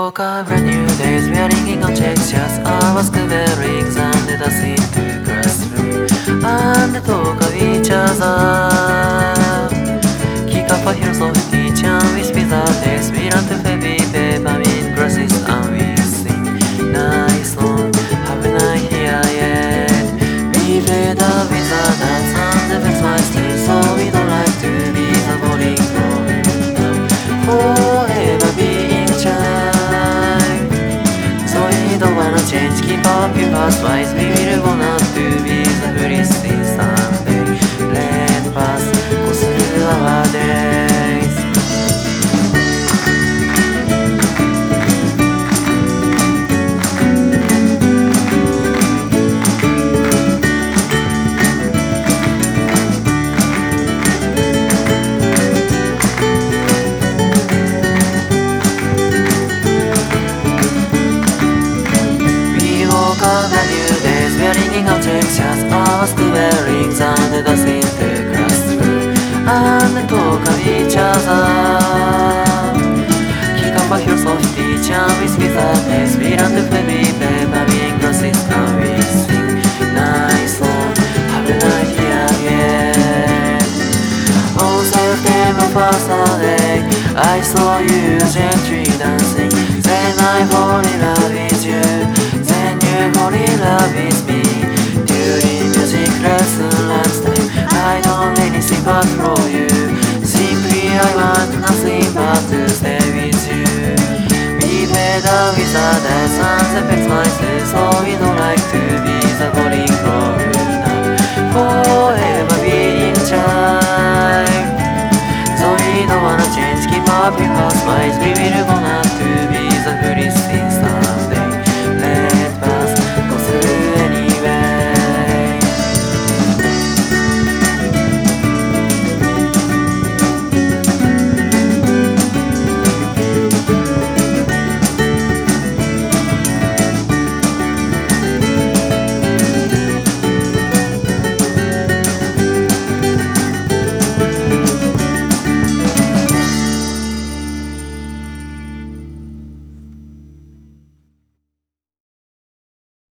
woke up brand new days, we are ringing on check shots. I was covering and let us into classroom and talk of each other. Kick up a philosophy, teacher with pizza days. We run to heavy peppermint grasses and we sing nice song. Have a night here yet. We play the wizard dance and the vex my sleep, so we don't like to be the boring grown forever being child. So we don't wanna change, keep up your past ways. We will wanna to be the very sweet someday. Let us go through our days. Ringing out textures, I was wearing and dust in the classroom and talk of each other. Kick up a philosophy teacher with wizardness. We run to heavy peppermint grasses and we sing nice song. Have a night here again. On September 1st day, I saw you gently dancing. Then I fall in love with you. Then you fall in love with me. During music lesson last time, I don't anything but for you. Simply I want nothing but to stay with you. We played the wizard dance and the pets myself, so we don't like to be the boring grown up forever being child. So we don't wanna change, keep up your past ways. We will gonna